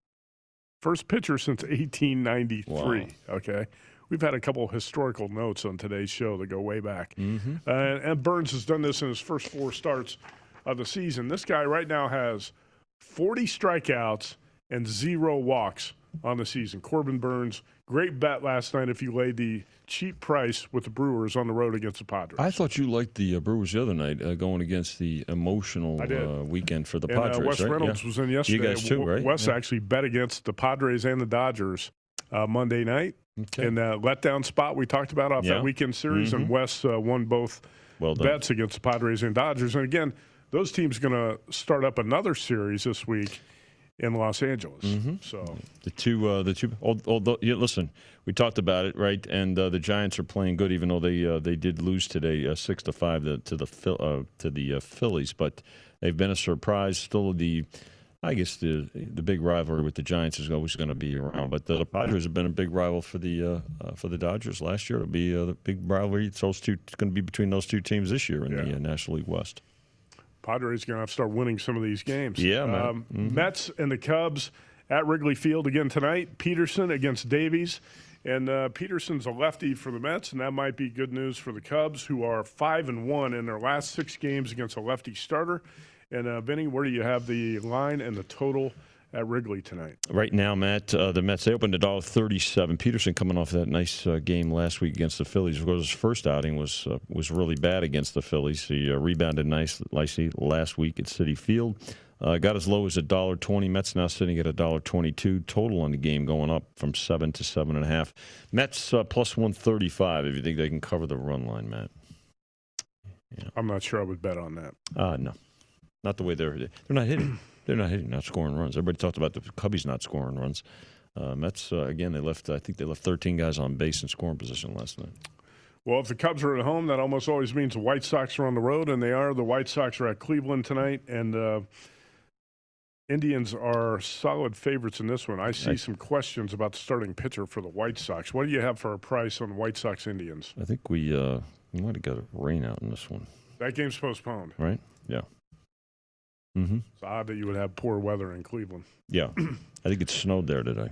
First pitcher since eighteen ninety-three, Wow. okay? We've had a couple of historical notes on today's show that go way back. Mm-hmm. Uh, and Burns has done this in his first four starts of the season. This guy right now has forty strikeouts and zero walks on the season. Corbin Burns, great bet last night if you laid the cheap price with the Brewers on the road against the Padres. I thought you liked the uh, Brewers the other night, uh, going against the emotional I did. uh, weekend for the and Padres. uh, Wes right? Reynolds Yeah. was in yesterday. You guys too, right? Wes Yeah. actually bet against the Padres and the Dodgers uh, Monday night. Okay. In that letdown spot we talked about off Yeah. that weekend series, and Wes uh, won both Well done. bets against the Padres and Dodgers. And again, those teams going to start up another series this week in Los Angeles. Mm-hmm. So The two, uh, the two. Although, yeah, listen, we talked about it, right? And uh, the Giants are playing good, even though they uh, they did lose today, uh, six to five to, to the Phil- uh, to the uh, Phillies. But they've been a surprise. Still, the I guess the the big rivalry with the Giants is always going to be around. But the, the Padres have been a big rival for the uh, uh, for the Dodgers last year. It'll be uh, the big rivalry. It's those two. It's going to be between those two teams this year in Yeah. the uh, National League West. Padres going to have to start winning some of these games. Yeah, man. Um, Mhm. Mets and the Cubs at Wrigley Field again tonight. Peterson against Davies. And uh, Peterson's a lefty for the Mets, and that might be good news for the Cubs, who are five and one in their last six games against a lefty starter. And uh, Vinny, where do you have the line and the total at Wrigley tonight? Right now, Matt, uh, the Mets, they opened at one dollar thirty-seven. Peterson coming off that nice uh, game last week against the Phillies. Of course, his first outing was uh, was really bad against the Phillies. He uh, rebounded nice, nicely last week at Citi Field. Uh, got as low as one dollar twenty. Mets now sitting at one dollar twenty-two. Total on the game going up from seven to seven point five. Mets uh, plus one thirty-five if you think they can cover the run line, Matt. Yeah. I'm not sure I would bet on that. Uh, no. Not the way they're they're not hitting. They're not hitting, not scoring runs. Everybody talked about the Cubbies not scoring runs. Uh, Mets, uh, again, they left, I think they left thirteen guys on base in scoring position last night. Well, if the Cubs are at home, that almost always means the White Sox are on the road, and they are. The White Sox are at Cleveland tonight, and uh, Indians are solid favorites in this one. I see Right. some questions about the starting pitcher for the White Sox. What do you have for a price on White Sox Indians? I think we, uh, we might have got a rain out in this one, That game's postponed. right? Yeah. Mm-hmm. It's odd that you would have poor weather in Cleveland. Yeah. I think it snowed there today.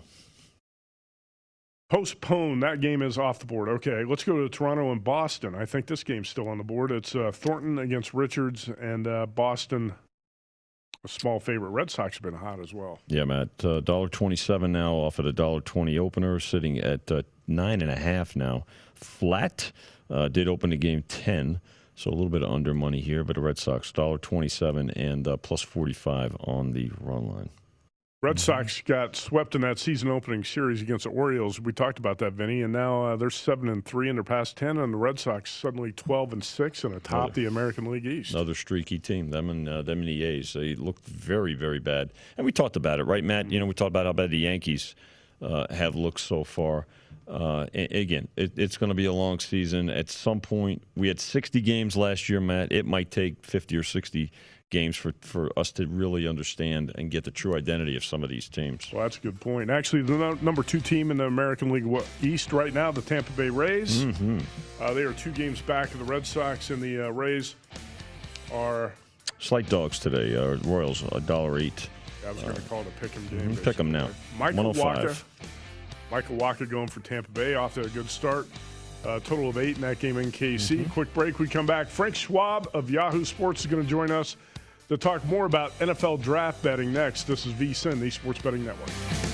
Postponed. That game is off the board. Okay, let's go to Toronto and Boston. I think this game's still on the board. It's uh, Thornton against Richards, and uh, Boston, a small favorite. Red Sox have been hot as well. Yeah, Matt. Uh, one dollar twenty-seven now off at a one dollar twenty opener, sitting at uh, nine and a half now. Flat uh, did open the game ten. So a little bit of under money here, but the Red Sox, one dollar twenty-seven and uh, plus forty-five on the run line. Red Sox got swept in that season opening series against the Orioles. We talked about that, Vinny, and now uh, they're seven and three in their past ten, and the Red Sox suddenly twelve and six and atop another, the American League East. Another streaky team. Them and uh, them and the A's. They looked very, very bad, and we talked about it, right, Matt? You know, we talked about how bad the Yankees uh, have looked so far. Uh, again, it, it's going to be a long season. At some point, we had sixty games last year, Matt. It might take fifty or sixty games for, for us to really understand and get the true identity of some of these teams. Well, that's a good point. Actually, the no, number two team in the American League East right now, the Tampa Bay Rays, mm-hmm. uh, they are two games back of the Red Sox, and the uh, Rays are slight dogs today. Uh, Royals, a dollar eight. I was going to call it a pick 'em game. Mm-hmm. Pick 'em now. Michael Wacha. Michael Wacha going for Tampa Bay, off to a good start. Uh, total of eight in that game in K C. Mm-hmm. Quick break. We come back. Frank Schwab of Yahoo Sports is going to join us to talk more about N F L draft betting next. This is V S I N, the Sports Betting Network.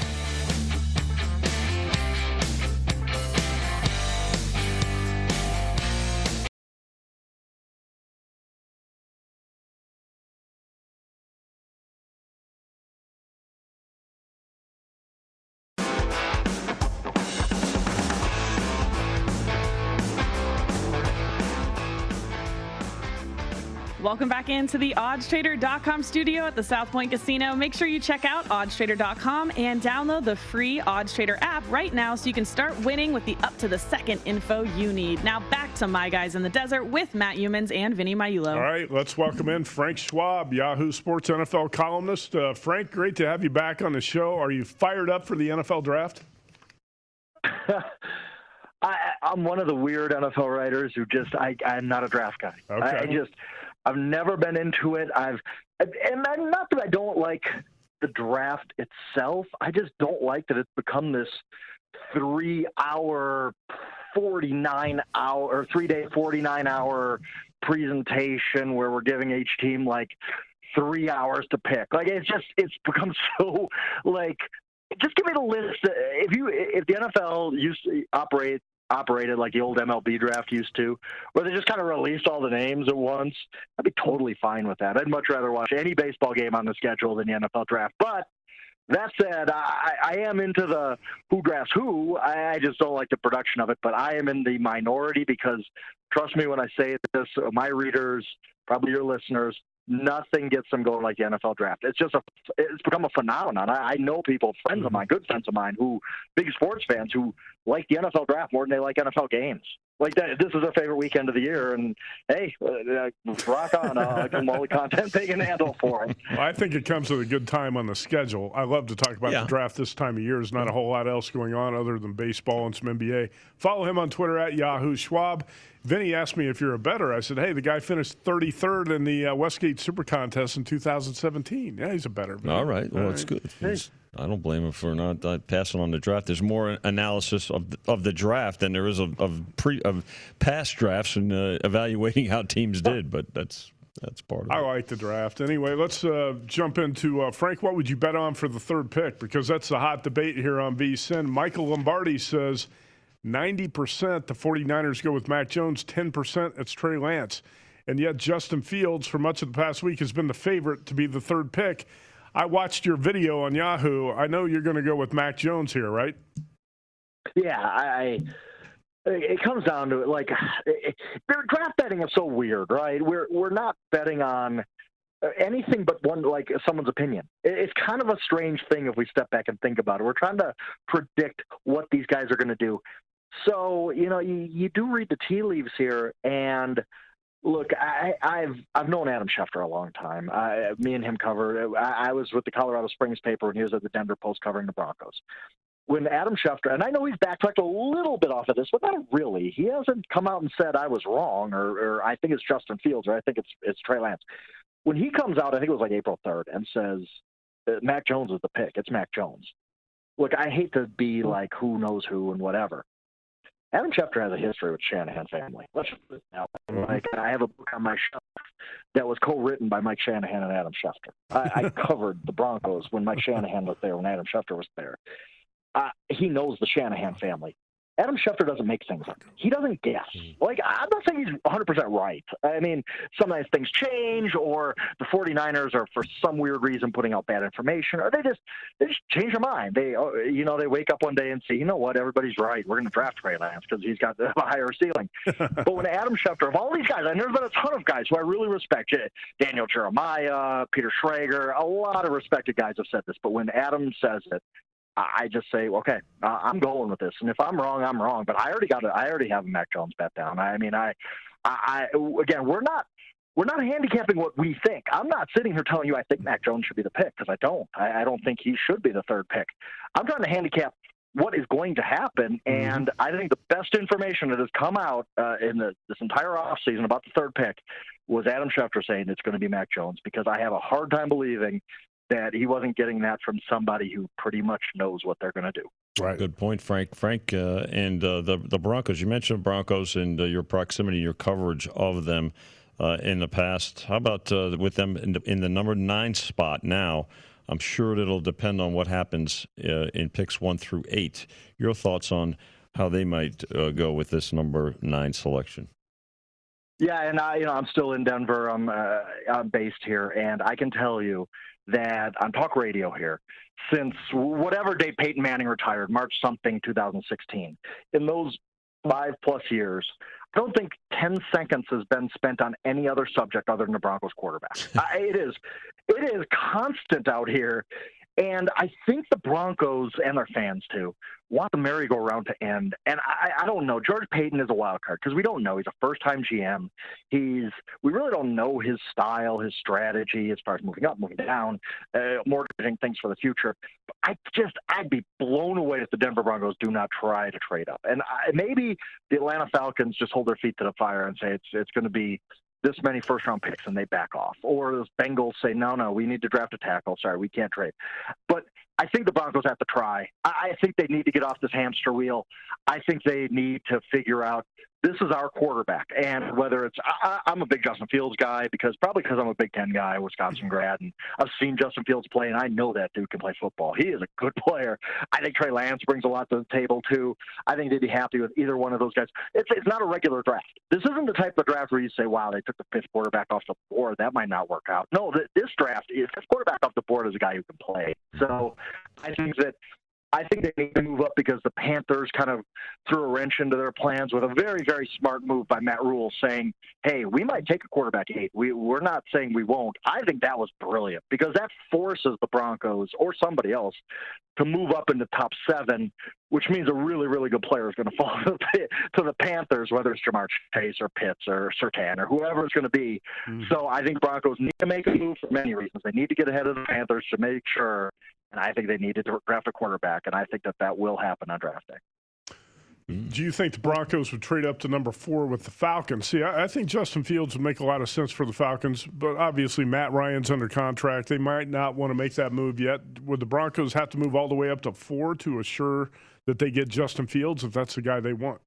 Welcome back into the odds trader dot com studio at the South Point Casino. Make sure you check out odds trader dot com and download the free OddsTrader app right now so you can start winning with the up-to-the-second info you need. Now back to My Guys in the Desert with Matt Youmans and Vinny Maiulo. All right, let's welcome in Frank Schwab, Yahoo Sports N F L columnist. Uh, Frank, great to have you back on the show. Are you fired up for the N F L draft? I, I'm one of the weird N F L writers who just, I, I'm not a draft guy. Okay. I, I just, I've never been into it. I've, and I'm not that I don't like the draft itself. I just don't like that it's become this three hour, forty-nine hour, or three day, forty-nine hour presentation where we're giving each team like three hours to pick. Like, it's just, it's become so like, just give me the list. If you, if the N F L used to operate, operated like the old M L B draft used to, where they just kind of released all the names at once, I'd be totally fine with that. I'd much rather watch any baseball game on the schedule than the N F L draft. But that said, I, I am into the who drafts who. I, I just don't like the production of it, but I am in the minority because, trust me when I say this, my readers, probably your listeners, nothing gets them going like the N F L draft. It's just a, it's become a phenomenon. I, I know people, friends of mine, good friends of mine, who big sports fans who like the N F L draft more than they like N F L games. Like that, this is their favorite weekend of the year, and hey, uh, rock on! Uh, come all the content they can handle for them. Well, I think it comes at a good time on the schedule. I love to talk about yeah. the draft this time of year. There's not a whole lot else going on other than baseball and some N B A. Follow him on Twitter at Yahoo Schwab. Vinny asked me if you're a bettor. I said, hey, the guy finished thirty-third in the uh, Westgate Super Contest in two thousand seventeen. Yeah, he's a bettor. All right. Well, that's good. Hey. I don't blame him for not uh, passing on the draft. There's more analysis of the, of the draft than there is of of, pre, of past drafts and uh, evaluating how teams did, but that's that's part of it. I like the draft. Anyway, let's uh, jump into uh, Frank. What would you bet on for the third pick? Because that's a hot debate here on V S I N. Michael Lombardi says ninety percent the 49ers go with Mac Jones, ten percent it's Trey Lance. And yet Justin Fields, for much of the past week, has been the favorite to be the third pick. I watched your video on Yahoo. I know you're going to go with Mac Jones here, right? Yeah, I. It comes down to it. Like, it, draft betting is so weird, right? We're we're not betting on anything but one, like someone's opinion. It's kind of a strange thing if we step back and think about it. We're trying to predict what these guys are going to do. So, you know, you, you do read the tea leaves here, and look, I, I've I've known Adam Schefter a long time. I, me and him covered. I, I was with the Colorado Springs paper, and he was at the Denver Post covering the Broncos. When Adam Schefter, and I know he's backtracked a little bit off of this, but not really. He hasn't come out and said I was wrong, or, or I think it's Justin Fields, or I think it's it's Trey Lance. When he comes out, I think it was like April third, and says Mac Jones is the pick. It's Mac Jones. Look, I hate to be like who knows who and whatever. Adam Schefter has a history with Shanahan family. Let's just put it that way. Like, I have a book on my shelf that was co-written by Mike Shanahan and Adam Schefter. I, I covered the Broncos when Mike Shanahan was there, when Adam Schefter was there. Uh, he knows the Shanahan family. Adam Schefter doesn't make things up. He doesn't guess. Like, I'm not saying he's one hundred percent right. I mean, sometimes things change, or the 49ers are, for some weird reason, putting out bad information, or they just they just change their mind. They, you know, they wake up one day and say, you know what, everybody's right. We're going to draft Trey Lance because he's got a higher ceiling. But when Adam Schefter, of all these guys, and there's been a ton of guys who I really respect, Daniel Jeremiah, Peter Schrager, a lot of respected guys have said this, but when Adam says it, I just say, okay, uh, I'm going with this, and if I'm wrong, I'm wrong. But I already got it. I already have a Mac Jones bet down. I mean, I, I, again, we're not, we're not handicapping what we think. I'm not sitting here telling you I think Mac Jones should be the pick, because I don't. I, I don't think he should be the third pick. I'm trying to handicap what is going to happen, and mm-hmm. I think the best information that has come out uh, in the, this entire offseason about the third pick was Adam Schefter saying it's going to be Mac Jones, because I have a hard time believing that he wasn't getting that from somebody who pretty much knows what they're going to do. Right. Good point, Frank. Frank, uh, and uh, the the Broncos. You mentioned Broncos and uh, your proximity, your coverage of them uh, in the past. How about uh, with them in the, in the number nine spot now? I'm sure it'll depend on what happens uh, in picks one through eight. Your thoughts on how they might uh, go with this number nine selection? Yeah, and I, you know, I'm still in Denver. I'm, uh, I'm based here, and I can tell you that on talk radio here, since whatever day Peyton Manning retired, March something two thousand sixteen, in those five plus years, I don't think ten seconds has been spent on any other subject other than the Broncos quarterback. I, it is, it is constant out here. And I think the Broncos and their fans, too, want the merry-go-round to end. And I, I don't know. George Payton is a wild card because we don't know. He's a first-time G M. He's we really don't know his style, his strategy as far as moving up, moving down, uh, mortgaging things for the future. But I just I'd be blown away if the Denver Broncos do not try to trade up. And I, maybe the Atlanta Falcons just hold their feet to the fire and say it's it's going to be this many first-round picks, and they back off. Or the Bengals say, no, no, we need to draft a tackle. Sorry, we can't trade. But I think the Broncos have to try. I think they need to get off this hamster wheel. I think they need to figure out this is our quarterback. And whether it's I, I'm a big Justin Fields guy, because probably because I'm a Big Ten guy, Wisconsin grad, and I've seen Justin Fields play, and I know that dude can play football. He is a good player. I think Trey Lance brings a lot to the table, too. I think they'd be happy with either one of those guys. It's, it's not a regular draft. This isn't the type of draft where you say, wow, they took the fifth quarterback off the board. That might not work out. No, this draft, fifth quarterback off the board is a guy who can play. So I think that I think they need to move up because the Panthers kind of threw a wrench into their plans with a very, very smart move by Matt Rule saying, hey, we might take a quarterback eight. We, we're not saying we won't. I think that was brilliant because that forces the Broncos or somebody else to move up into top seven, which means a really, really good player is going to fall to the, to the Panthers, whether it's Jamar Chase or Pitts or Surtain or whoever it's going to be. Mm-hmm. So I think Broncos need to make a move for many reasons. They need to get ahead of the Panthers to make sure. And I think they needed to draft a quarterback, and I think that that will happen on draft day. Do you think the Broncos would trade up to number four with the Falcons? See, I, I think Justin Fields would make a lot of sense for the Falcons, but obviously Matt Ryan's under contract. They might not want to make that move yet. Would the Broncos have to move all the way up to four to assure that they get Justin Fields if that's the guy they want?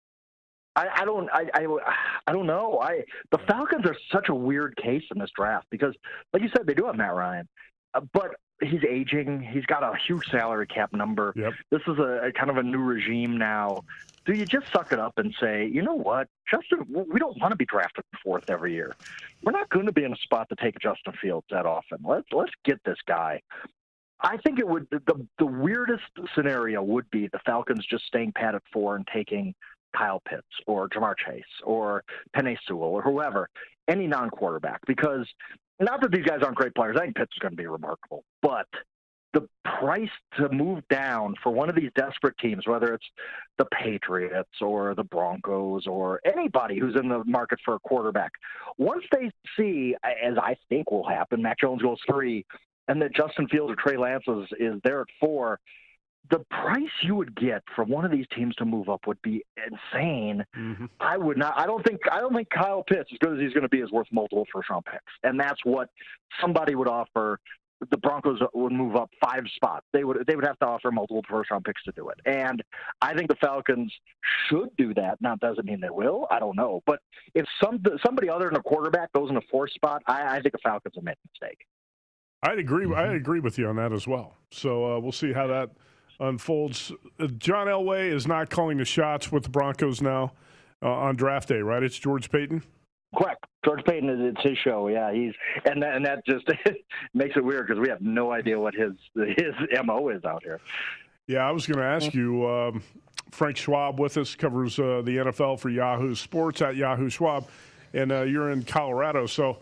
I, I don't. I, I. I don't know. I the Falcons are such a weird case in this draft because, like you said, they do have Matt Ryan, uh, but he's aging. He's got a huge salary cap number. Yep. This is a, a kind of a new regime now. Do you just suck it up and say, you know what, Justin, we don't want to be drafted fourth every year. We're not going to be in a spot to take Justin Fields that often. Let's let's get this guy. I think it would. The the weirdest scenario would be the Falcons just staying pat at four and taking Kyle Pitts or Jamar Chase or Penei Sewell or whoever, any non-quarterback, because not that these guys aren't great players. I think Pitts is going to be remarkable. But the price to move down for one of these desperate teams, whether it's the Patriots or the Broncos or anybody who's in the market for a quarterback, once they see, as I think will happen, Mac Jones goes three, and that Justin Fields or Trey Lance is, is there at four, the price you would get from one of these teams to move up would be insane. Mm-hmm. I would not. I don't think. I don't think Kyle Pitts, as good as he's going to be, is worth multiple first-round picks. And that's what somebody would offer. The Broncos would move up five spots. They would. They would have to offer multiple first-round picks to do it. And I think the Falcons should do that. Now, it doesn't mean they will. I don't know. But if some somebody other than a quarterback goes in the fourth spot, I, I think the Falcons have made a mistake. I'd agree. Mm-hmm. I agree with you on that as well. So uh, we'll see how that. unfolds. Uh, John Elway is not calling the shots with the Broncos now uh, on draft day, right? It's George Paton. Correct. George Paton is it's his show. Yeah, he's and that, and that just makes it weird because we have no idea what his his M O is out here. Yeah, I was going to ask you. Um, Frank Schwab with us, covers uh, the N F L for Yahoo Sports at Yahoo Schwab, and uh, you're in Colorado, so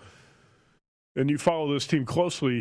and you follow this team closely.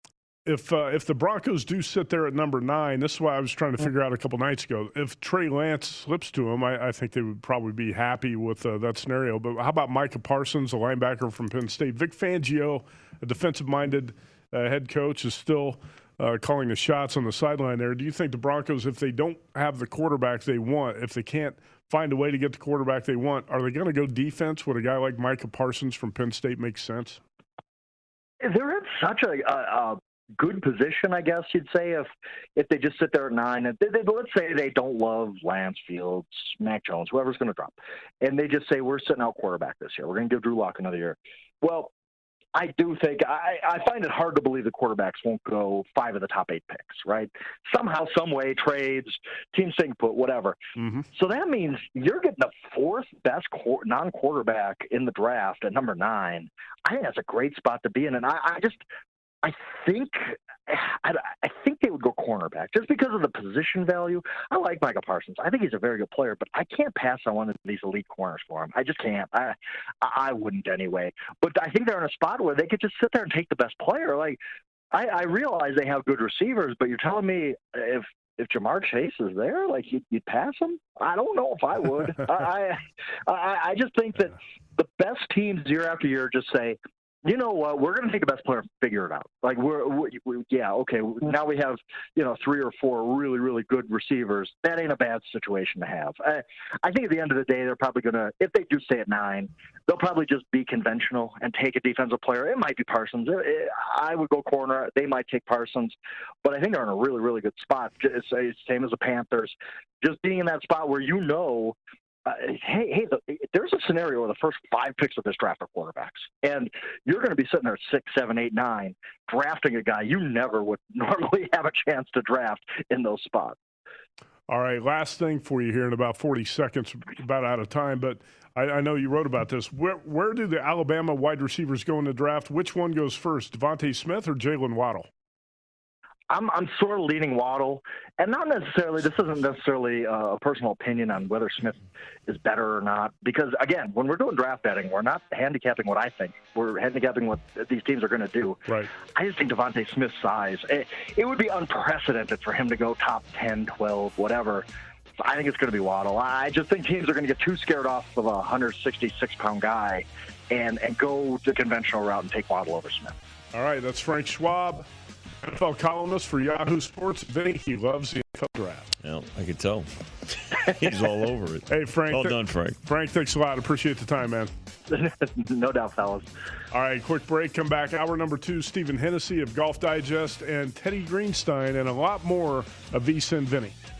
If uh, if the Broncos do sit there at number nine, this is why I was trying to figure out a couple nights ago. If Trey Lance slips to him, I, I think they would probably be happy with uh, that scenario. But how about Micah Parsons, a linebacker from Penn State? Vic Fangio, a defensive-minded uh, head coach, is still Uh, calling the shots on the sideline there. Do you think the Broncos, if they don't have the quarterback they want, if they can't find a way to get the quarterback they want, are they going to go defense? Would a guy like Micah Parsons from Penn State make sense? They're in such a, a, a good position, I guess you'd say, if if they just sit there at nine. And they, they, let's say they don't love Lance Fields, Mac Jones, whoever's going to drop, and they just say, we're sitting out quarterback this year. We're going to give Drew Lock another year. Well, I do think I, I find it hard to believe the quarterbacks won't go five of the top eight picks, right? Somehow, some way, trades, team sync put, whatever. Mm-hmm. So that means you're getting the fourth best non-quarterback in the draft at number nine. I think that's a great spot to be in, and I, I just I think I, I think they would go cornerback just because of the position value. I like Micah Parsons. I think he's a very good player, but I can't pass on one of these elite corners for him. I just can't. I I wouldn't anyway. But I think they're in a spot where they could just sit there and take the best player. Like I, I realize they have good receivers, but you're telling me if if Jamar Chase is there, like you'd, you'd pass him? I don't know if I would. I, I I just think that the best teams year after year just say, you know what, we're going to take the best player and figure it out. Like, we're, we, we, yeah, okay, now we have, you know, three or four really, really good receivers. That ain't a bad situation to have. I, I think at the end of the day, they're probably going to, if they do stay at nine, they'll probably just be conventional and take a defensive player. It might be Parsons. It, it, I would go corner. They might take Parsons. But I think they're in a really, really good spot. It's, it's same as the Panthers. Just being in that spot where you know, Uh, hey, hey, the, there's a scenario where the first five picks of this draft are quarterbacks, and you're going to be sitting there at six, seven, eight, nine, drafting a guy you never would normally have a chance to draft in those spots. All right, last thing for you here in about forty seconds, about out of time, but I, I know you wrote about this. Where, where do the Alabama wide receivers go in the draft? Which one goes first, Devontae Smith or Jalen Waddle? I'm I'm sort of leaning Waddle, and not necessarily. This isn't necessarily a personal opinion on whether Smith is better or not. Because again, when we're doing draft betting, we're not handicapping what I think. We're handicapping what these teams are going to do. Right. I just think Devontae Smith's size. It, it would be unprecedented for him to go top ten, twelve, whatever. So I think it's going to be Waddle. I just think teams are going to get too scared off of a one hundred sixty-six pound guy, and and go the conventional route and take Waddle over Smith. All right, that's Frank Schwab, N F L columnist for Yahoo Sports. Vinny, he loves the N F L draft. Yeah, I can tell. He's all over it. Hey, Frank. Well th- done, Frank. Frank, thanks a lot. Appreciate the time, man. No doubt, fellas. All right, quick break. Come back. Hour number two, Stephen Hennessy of Golf Digest and Teddy Greenstein, and a lot more of V S I N Vinny.